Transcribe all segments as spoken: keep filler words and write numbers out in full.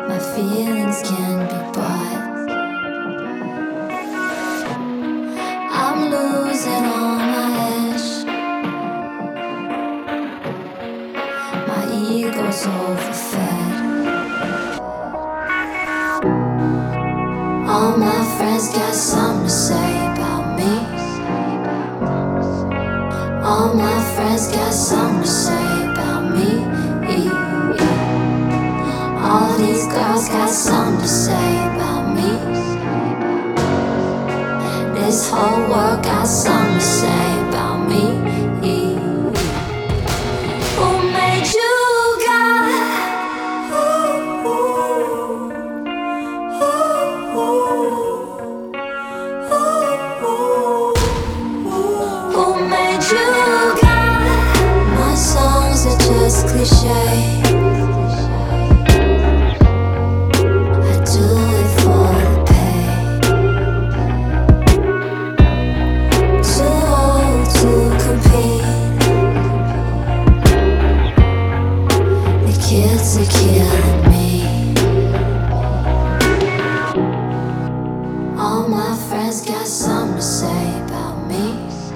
My feelings can be bought. I'm losing all my edge. My ego's overfed. All my friends got something to say about me. All my friends got something to say about me. All these girls got something to say about me. This whole world got something to say about me. Who made you God? Ooh, ooh, ooh, ooh, ooh. Who made you God? My songs are just cliché. Kids are killing me. All my friends got something to say about me.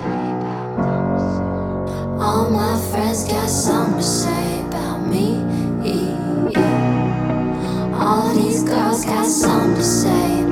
All my friends got something to say about me. All these girls got something to say